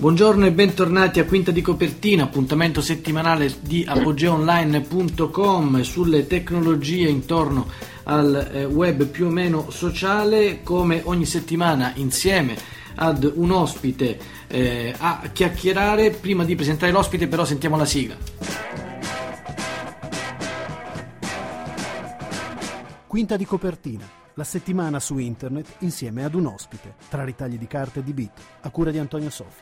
Buongiorno e bentornati a Quinta di Copertina, appuntamento settimanale di apogeoonline.com sulle tecnologie intorno al web più o meno sociale, come ogni settimana insieme ad un ospite a chiacchierare. Prima di presentare l'ospite però sentiamo la sigla. Quinta di Copertina, la settimana su internet insieme ad un ospite, tra ritagli di carte e di bit, a cura di Antonio Soffi.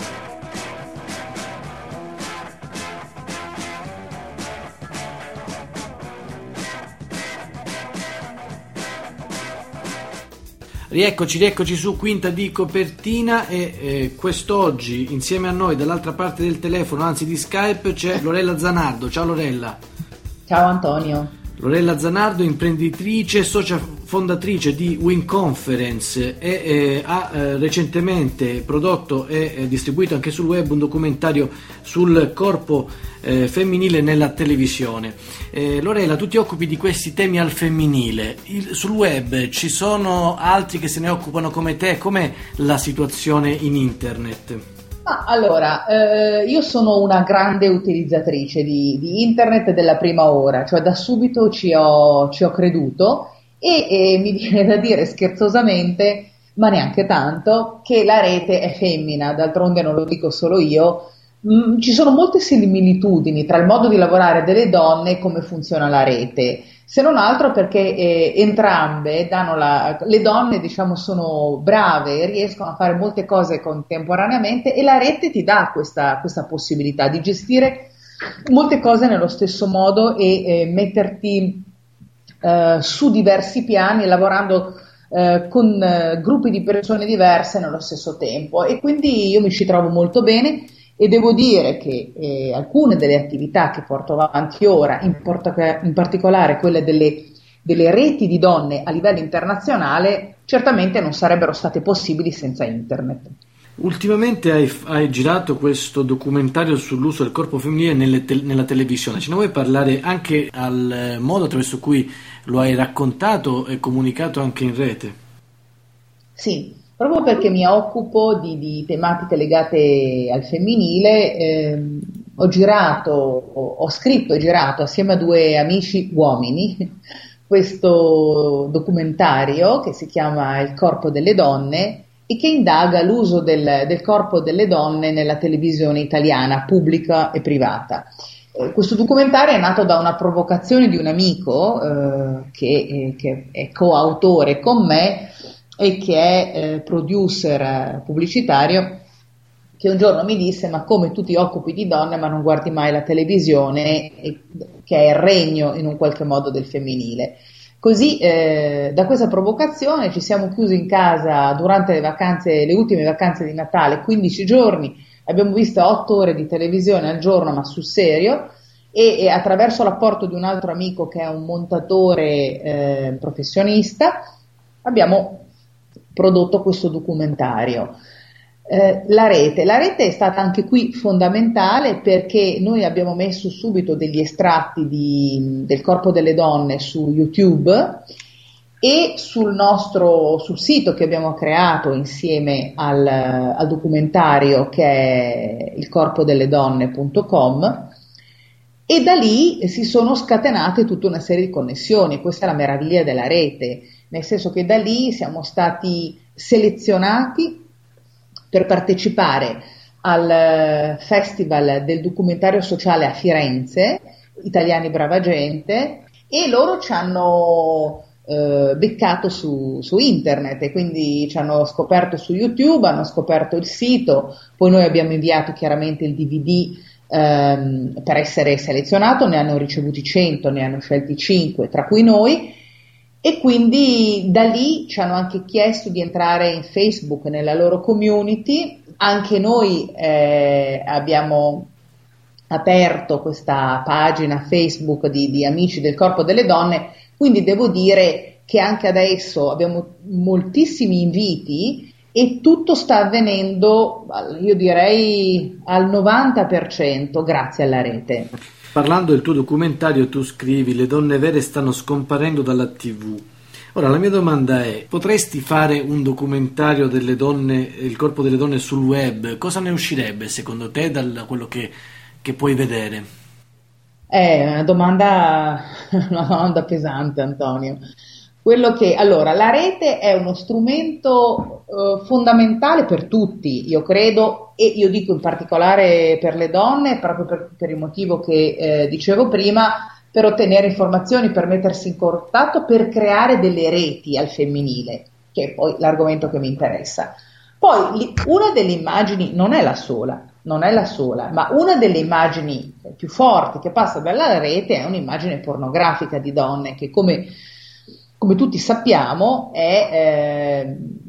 Rieccoci su Quinta di Copertina e quest'oggi insieme a noi dall'altra parte del telefono, anzi di Skype, c'è Lorella Zanardo. Ciao Lorella. Ciao Antonio. Lorella Zanardo, imprenditrice, socia fondatrice di WinConference e ha recentemente prodotto e distribuito anche sul web un documentario sul corpo femminile nella televisione. Lorella, tu ti occupi di questi temi al femminile. Sul web ci sono altri che se ne occupano come te? Com'è la situazione in internet? Allora, io sono una grande utilizzatrice di internet della prima ora, cioè da subito ci ho creduto e mi viene da dire scherzosamente, ma neanche tanto, che la rete è femmina. D'altronde non lo dico solo io. Ci sono molte similitudini tra il modo di lavorare delle donne e come funziona la rete, se non altro perché entrambe le donne, diciamo, sono brave, riescono a fare molte cose contemporaneamente e la rete ti dà questa possibilità di gestire molte cose nello stesso modo e metterti su diversi piani, lavorando con gruppi di persone diverse nello stesso tempo, e quindi io mi ci trovo molto bene. E devo dire che alcune delle attività che porto avanti ora, in particolare quelle delle reti di donne a livello internazionale, certamente non sarebbero state possibili senza internet. Ultimamente hai girato questo documentario sull'uso del corpo femminile nella televisione. Ce ne vuoi parlare anche al modo attraverso cui lo hai raccontato e comunicato anche in rete? Sì. Proprio perché mi occupo di tematiche legate al femminile, ho scritto e girato assieme a due amici uomini questo documentario che si chiama Il corpo delle donne e che indaga l'uso del corpo delle donne nella televisione italiana, pubblica e privata. Questo documentario è nato da una provocazione di un amico che è coautore con me e che è producer pubblicitario, che un giorno mi disse: ma come tu ti occupi di donne ma non guardi mai la televisione, che è il regno in un qualche modo del femminile? Così da questa provocazione ci siamo chiusi in casa durante le ultime vacanze di Natale, 15 giorni, abbiamo visto 8 ore di televisione al giorno, ma sul serio, e attraverso l'apporto di un altro amico che è un montatore professionista abbiamo prodotto questo documentario. La rete è stata anche qui fondamentale, perché noi abbiamo messo subito degli estratti del corpo delle donne su YouTube e sul sito che abbiamo creato insieme al documentario, che è ilcorpodelledonne.com, e da lì si sono scatenate tutta una serie di connessioni. Questa è la meraviglia della rete, nel senso che da lì siamo stati selezionati per partecipare al Festival del documentario sociale a Firenze, Italiani Brava Gente, e loro ci hanno beccato su internet, e quindi ci hanno scoperto su YouTube, hanno scoperto il sito, poi noi abbiamo inviato chiaramente il DVD per essere selezionato, ne hanno ricevuti 100, ne hanno scelti 5, tra cui noi. E quindi da lì ci hanno anche chiesto di entrare in Facebook, nella loro community. Anche noi abbiamo aperto questa pagina Facebook di Amici del Corpo delle Donne, quindi devo dire che anche adesso abbiamo moltissimi inviti e tutto sta avvenendo, io direi, al 90% grazie alla rete. Parlando del tuo documentario, tu scrivi: le donne vere stanno scomparendo dalla TV. Ora la mia domanda è: potresti fare un documentario delle donne, il corpo delle donne sul web? Cosa ne uscirebbe secondo te da quello che puoi vedere? È una domanda pesante, Antonio. Allora, la rete è uno strumento fondamentale per tutti, io credo, e io dico in particolare per le donne, proprio per il motivo che dicevo prima, per ottenere informazioni, per mettersi in contatto, per creare delle reti al femminile, che è poi l'argomento che mi interessa. Poi una delle immagini non è la sola, ma una delle immagini più forti che passa dalla rete è un'immagine pornografica di donne che come tutti sappiamo è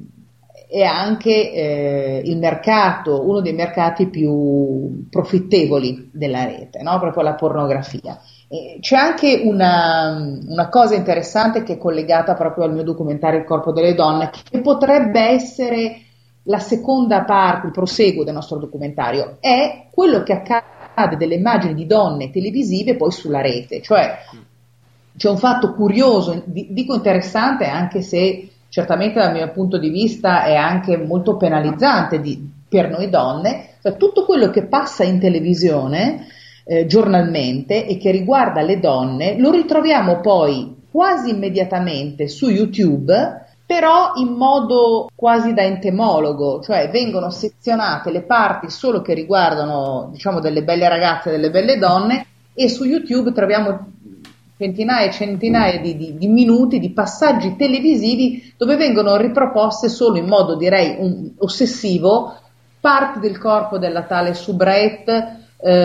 anche il mercato, uno dei mercati più profittevoli della rete, no? Proprio la pornografia. C'è anche una cosa interessante che è collegata proprio al mio documentario Il corpo delle donne, che potrebbe essere la seconda parte, il proseguo del nostro documentario, è quello che accade delle immagini di donne televisive poi sulla rete, cioè c'è un fatto curioso, dico interessante anche se certamente dal mio punto di vista è anche molto penalizzante per noi donne, cioè tutto quello che passa in televisione giornalmente e che riguarda le donne lo ritroviamo poi quasi immediatamente su YouTube, però in modo quasi da entomologo, cioè vengono sezionate le parti solo che riguardano, diciamo, delle belle ragazze, delle belle donne, e su YouTube troviamo centinaia e centinaia di minuti di passaggi televisivi dove vengono riproposte solo in modo, direi, ossessivo parti del corpo della tale soubrette.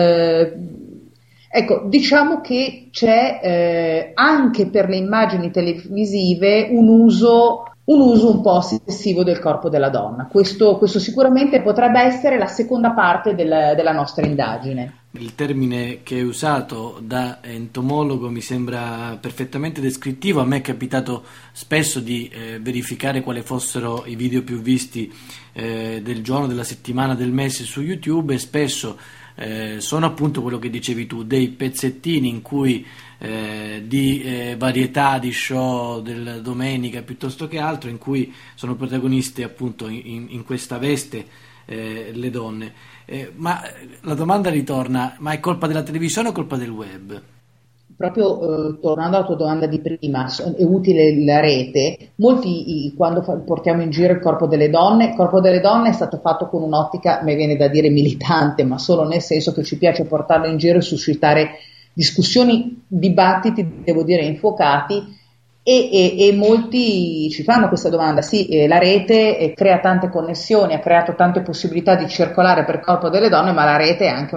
Ecco, diciamo che c'è anche per le immagini televisive un uso un po' ossessivo del corpo della donna. Questo sicuramente potrebbe essere la seconda parte della nostra indagine. Il termine che hai usato da entomologo mi sembra perfettamente descrittivo. A me è capitato spesso di verificare quali fossero i video più visti del giorno, della settimana, del mese su YouTube, e spesso sono appunto quello che dicevi tu, dei pezzettini in cui di varietà, di show della domenica piuttosto che altro, in cui sono protagoniste appunto in questa veste le donne. Ma la domanda ritorna: ma è colpa della televisione o colpa del web? Proprio tornando alla tua domanda di prima, è utile la rete? Molti, quando portiamo in giro il corpo delle donne è stato fatto con un'ottica, mi viene da dire militante, ma solo nel senso che ci piace portarlo in giro e suscitare discussioni, dibattiti, devo dire, infuocati, e molti ci fanno questa domanda. Sì, la rete crea tante connessioni, ha creato tante possibilità di circolare per il corpo delle donne, ma la rete è anche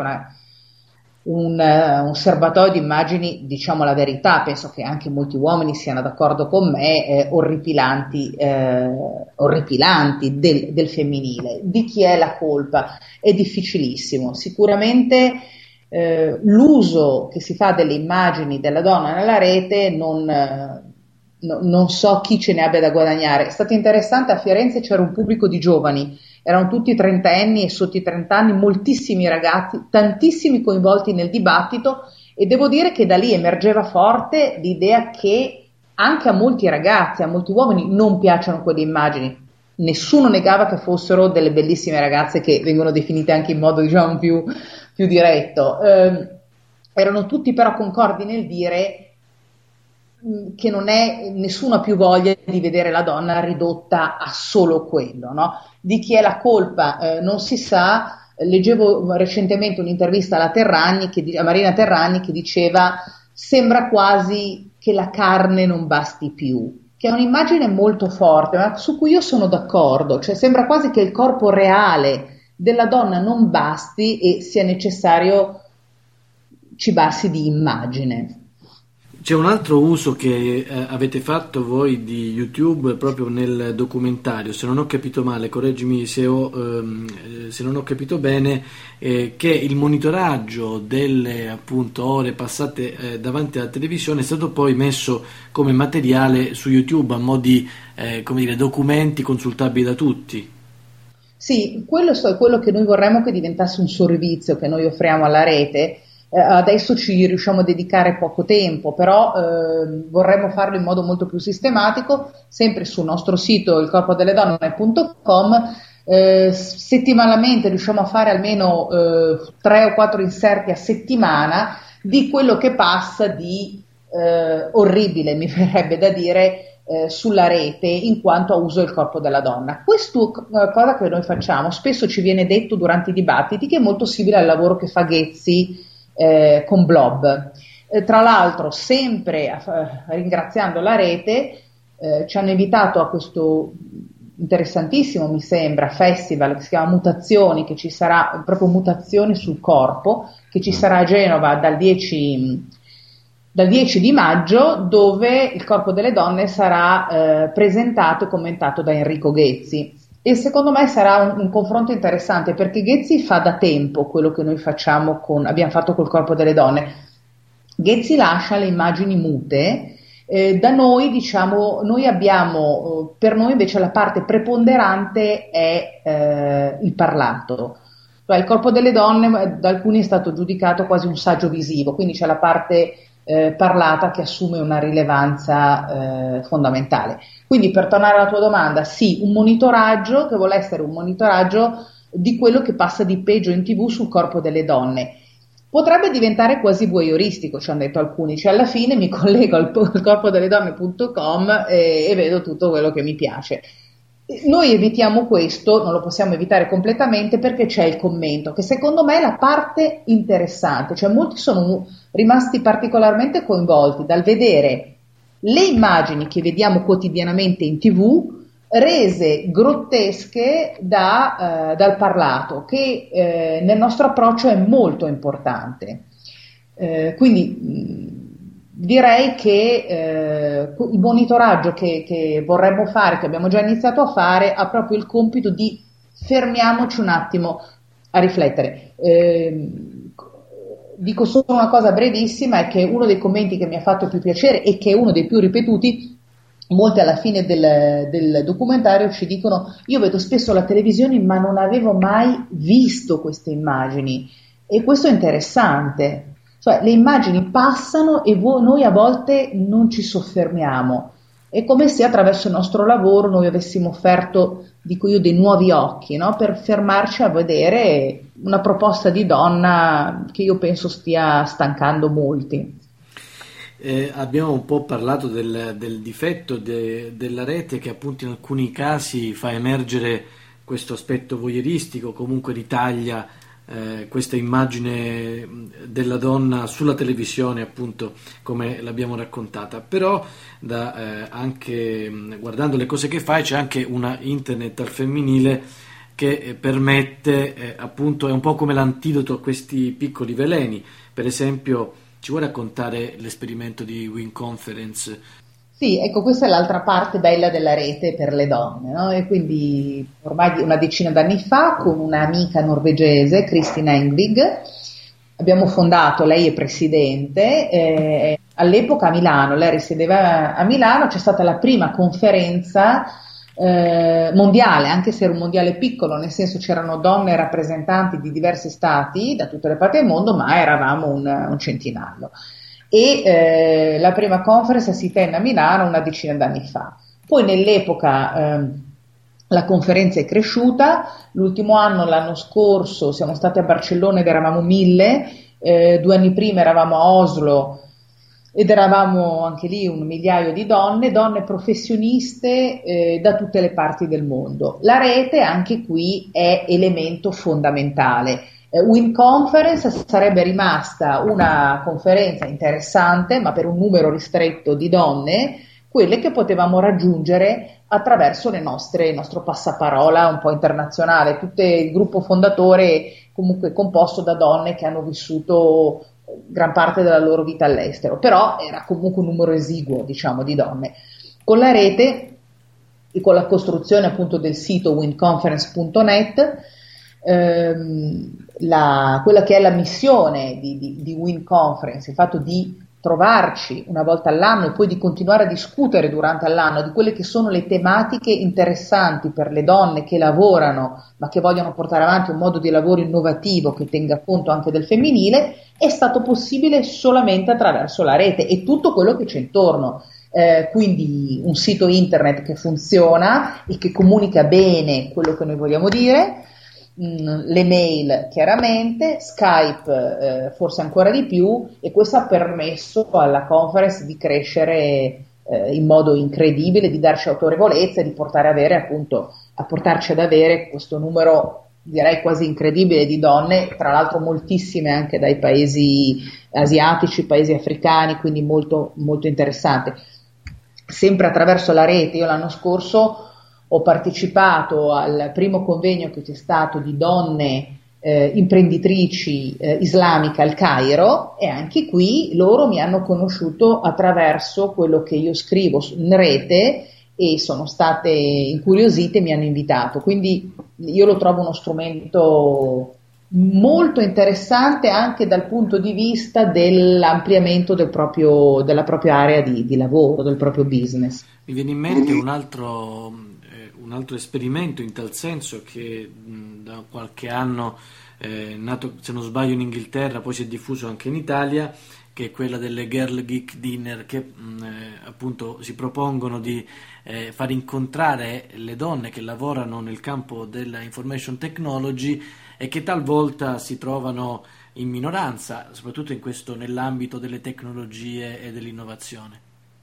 un serbatoio di immagini, diciamo la verità, penso che anche molti uomini siano d'accordo con me, orripilanti del femminile. Di chi è la colpa? È difficilissimo. Sicuramente l'uso che si fa delle immagini della donna nella rete non so chi ce ne abbia da guadagnare. È stato interessante, a Firenze c'era un pubblico di giovani, erano tutti trentenni e sotto i 30 anni, moltissimi ragazzi, tantissimi coinvolti nel dibattito, e devo dire che da lì emergeva forte l'idea che anche a molti ragazzi, a molti uomini non piacciono quelle immagini. Nessuno negava che fossero delle bellissime ragazze che vengono definite anche in modo, diciamo, più diretto. Erano tutti però concordi nel dire che nessuno ha più voglia di vedere la donna ridotta a solo quello, no? Di chi è la colpa non si sa. Leggevo recentemente un'intervista a Marina Terragni che diceva: sembra quasi che la carne non basti più, che è un'immagine molto forte, ma su cui io sono d'accordo, cioè sembra quasi che il corpo reale della donna non basti e sia necessario cibarsi di immagine. C'è un altro uso che avete fatto voi di YouTube proprio nel documentario, se non ho capito male, correggimi se non ho capito bene, che il monitoraggio delle appunto ore passate davanti alla televisione è stato poi messo come materiale su YouTube a mo' di documenti consultabili da tutti. Sì, quello è quello che noi vorremmo che diventasse un servizio che noi offriamo alla rete. Adesso ci riusciamo a dedicare poco tempo, però vorremmo farlo in modo molto più sistematico, sempre sul nostro sito ilcorpodelledonne.com. Settimanalmente riusciamo a fare almeno 3 o 4 inserti a settimana di quello che passa di orribile, mi verrebbe da dire, sulla rete in quanto a uso del corpo della donna. Questo cosa che noi facciamo, spesso ci viene detto durante i dibattiti, che è molto simile al lavoro che fa Ghezzi con Blob. Tra l'altro, sempre ringraziando la rete, ci hanno invitato a questo interessantissimo, mi sembra, festival che si chiama Mutazioni, che ci sarà proprio Mutazioni sul corpo, che ci sarà a Genova dal 10 di maggio, dove il corpo delle donne sarà presentato e commentato da Enrico Ghezzi. E secondo me sarà un confronto interessante, perché Ghezzi fa da tempo quello che noi abbiamo fatto col corpo delle donne. Ghezzi lascia le immagini mute. Da noi, diciamo, per noi invece la parte preponderante è il parlato. Cioè, il corpo delle donne da alcuni è stato giudicato quasi un saggio visivo, quindi c'è la parte parlata che assume una rilevanza fondamentale. Quindi, per tornare alla tua domanda, sì, un monitoraggio che vuole essere un monitoraggio di quello che passa di peggio in TV sul corpo delle donne. Potrebbe diventare quasi voyeuristico, ci hanno detto alcuni, cioè alla fine mi collego al corpodelledonne.com e vedo tutto quello che mi piace. Noi evitiamo questo, non lo possiamo evitare completamente, perché c'è il commento, che secondo me è la parte interessante, cioè molti sono rimasti particolarmente coinvolti dal vedere le immagini che vediamo quotidianamente in TV rese grottesche dal parlato, che nel nostro approccio è molto importante. Quindi direi che il monitoraggio che vorremmo fare, che abbiamo già iniziato a fare, ha proprio il compito di fermiamoci un attimo a riflettere. Dico solo una cosa brevissima, è che uno dei commenti che mi ha fatto più piacere e che è uno dei più ripetuti, molti alla fine del documentario ci dicono: io vedo spesso la televisione ma non avevo mai visto queste immagini, e questo è interessante, cioè le immagini passano e noi a volte non ci soffermiamo, è come se attraverso il nostro lavoro noi avessimo offerto, dico io, dei nuovi occhi, no? Per fermarci a vedere una proposta di donna che io penso stia stancando molti. Abbiamo un po' parlato del difetto della rete, che appunto in alcuni casi fa emergere questo aspetto voyeuristico, comunque ritaglia questa immagine della donna sulla televisione, appunto come l'abbiamo raccontata. Però anche guardando le cose che fai, c'è anche una internet al femminile che permette, appunto, è un po' come l'antidoto a questi piccoli veleni. Per esempio, ci vuoi raccontare l'esperimento di WinConference? Sì, ecco, questa è l'altra parte bella della rete per le donne, no? E quindi ormai una decina d'anni fa, con un'amica norvegese, Kristin Engvig, abbiamo fondato, lei è presidente, all'epoca a Milano, lei risiedeva a Milano, c'è stata la prima conferenza mondiale, anche se era un mondiale piccolo, nel senso c'erano donne rappresentanti di diversi stati da tutte le parti del mondo, ma eravamo un centinaio. E la prima conference si tenne a Milano una decina d'anni fa. Poi nell'epoca la conferenza è cresciuta, l'ultimo anno, l'anno scorso, siamo stati a Barcellona ed eravamo 1000, 2 anni prima eravamo a Oslo ed eravamo anche lì 1 migliaio di donne professioniste da tutte le parti del mondo. La rete anche qui è elemento fondamentale. WinConference sarebbe rimasta una conferenza interessante, ma per un numero ristretto di donne, quelle che potevamo raggiungere attraverso il nostro passaparola un po' internazionale. Tutto il gruppo fondatore comunque composto da donne che hanno vissuto gran parte della loro vita all'estero, però era comunque un numero esiguo, diciamo, di donne. Con la rete e con la costruzione appunto del sito winconference.net, quella che è la missione di WinConference, il fatto di trovarci una volta all'anno e poi di continuare a discutere durante l'anno di quelle che sono le tematiche interessanti per le donne che lavorano ma che vogliono portare avanti un modo di lavoro innovativo che tenga conto anche del femminile, è stato possibile solamente attraverso la rete e tutto quello che c'è intorno. Quindi un sito internet che funziona e che comunica bene quello che noi vogliamo dire, le mail chiaramente, Skype forse ancora di più, e questo ha permesso alla conference di crescere in modo incredibile, di darci autorevolezza e di portarci ad avere questo numero direi quasi incredibile di donne, tra l'altro moltissime anche dai paesi asiatici, paesi africani, quindi molto, molto interessante. Sempre attraverso la rete. Io l'anno scorso ho partecipato al primo convegno che c'è stato di donne imprenditrici islamiche al Cairo, e anche qui loro mi hanno conosciuto attraverso quello che io scrivo in rete e sono state incuriosite e mi hanno invitato. Quindi io lo trovo uno strumento molto interessante anche dal punto di vista dell'ampliamento della propria area di lavoro, del proprio business. Mi viene in mente un altro esperimento in tal senso che da qualche anno nato, se non sbaglio, in Inghilterra, poi si è diffuso anche in Italia, che è quella delle Girl Geek Dinner, che appunto si propongono di far incontrare le donne che lavorano nel campo della information technology e che talvolta si trovano in minoranza, soprattutto nell'ambito delle tecnologie e dell'innovazione.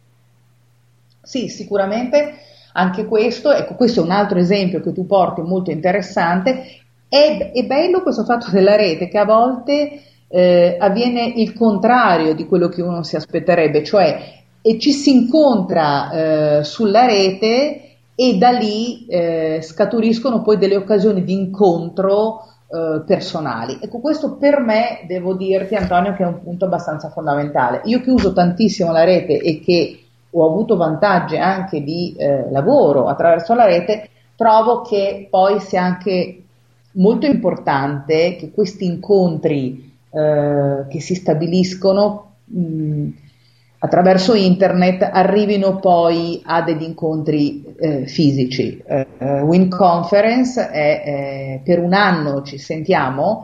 Sì, sicuramente anche questo, ecco, questo è un altro esempio che tu porti molto interessante. È bello questo fatto della rete, che a volte avviene il contrario di quello che uno si aspetterebbe, cioè ci si incontra sulla rete e da lì scaturiscono poi delle occasioni di incontro personali. Ecco, questo per me, devo dirti Antonio, che è un punto abbastanza fondamentale. Io che uso tantissimo la rete e che ho avuto vantaggi anche di lavoro attraverso la rete, trovo che poi sia anche molto importante che questi incontri che si stabiliscono attraverso internet arrivino poi a degli incontri fisici. Win Conference è per un anno ci sentiamo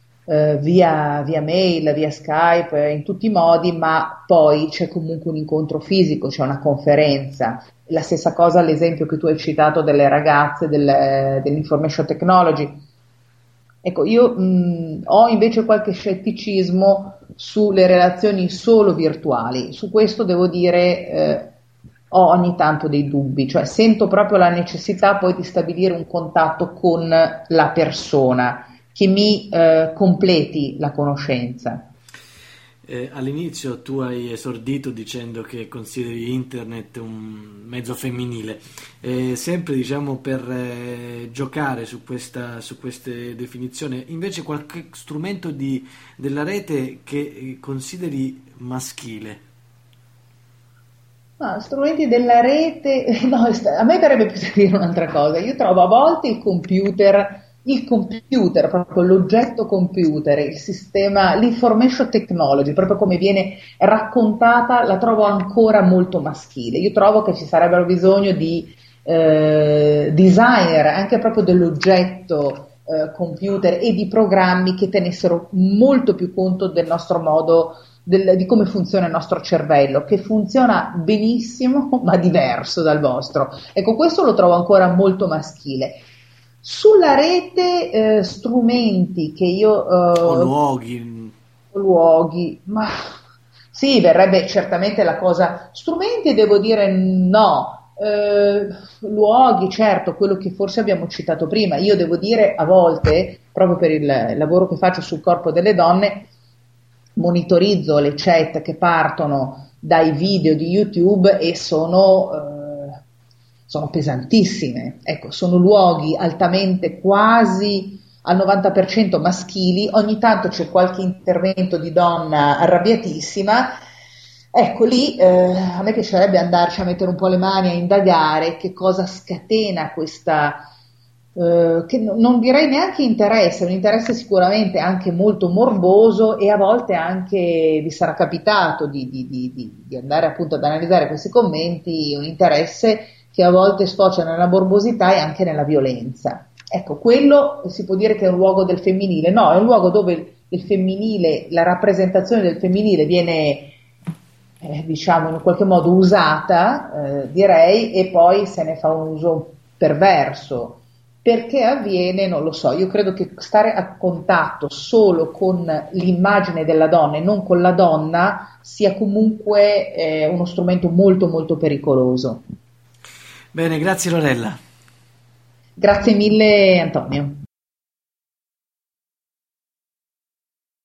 via mail, via Skype, in tutti i modi, ma poi c'è comunque un incontro fisico, c'è una conferenza. La stessa cosa l'esempio che tu hai citato delle ragazze dell'information technology. Ecco, io ho invece qualche scetticismo sulle relazioni solo virtuali. Su questo devo dire ho ogni tanto dei dubbi, cioè sento proprio la necessità poi di stabilire un contatto con la persona che mi completi la conoscenza. All'inizio tu hai esordito dicendo che consideri internet un mezzo femminile, sempre diciamo per giocare su queste definizioni, invece qualche strumento della rete che consideri maschile? No, strumenti della rete, no, a me verrebbe più da dire un'altra cosa. Io trovo a volte il computer, proprio l'oggetto computer, il sistema, l'information technology, proprio come viene raccontata, la trovo ancora molto maschile. Io trovo che ci sarebbero bisogno di designer anche proprio dell'oggetto computer e di programmi che tenessero molto più conto del nostro modo, di come funziona il nostro cervello, che funziona benissimo ma diverso dal vostro. Ecco, questo lo trovo ancora molto maschile. Sulla rete strumenti che io o luoghi, ma sì, verrebbe certamente la cosa. Strumenti devo dire no, luoghi certo, quello che forse abbiamo citato prima. Io devo dire a volte, proprio per il lavoro che faccio sul corpo delle donne, monitorizzo le chat che partono dai video di YouTube e sono pesantissime. Ecco, sono luoghi altamente, quasi al 90% maschili. Ogni tanto c'è qualche intervento di donna arrabbiatissima. Ecco, lì a me piacerebbe andarci a mettere un po' le mani a indagare che cosa scatena che non direi neanche interesse, un interesse sicuramente anche molto morboso, e a volte anche vi sarà capitato di andare appunto ad analizzare questi commenti, un interesse che a volte sfocia nella morbosità e anche nella violenza. Ecco, quello si può dire che è un luogo del femminile. No, è un luogo dove il femminile, la rappresentazione del femminile viene diciamo in qualche modo usata, direi, e poi se ne fa un uso perverso. Perché avviene? Non lo so, io credo che stare a contatto solo con l'immagine della donna e non con la donna sia comunque uno strumento molto molto pericoloso. Bene, grazie Lorella. Grazie mille Antonio.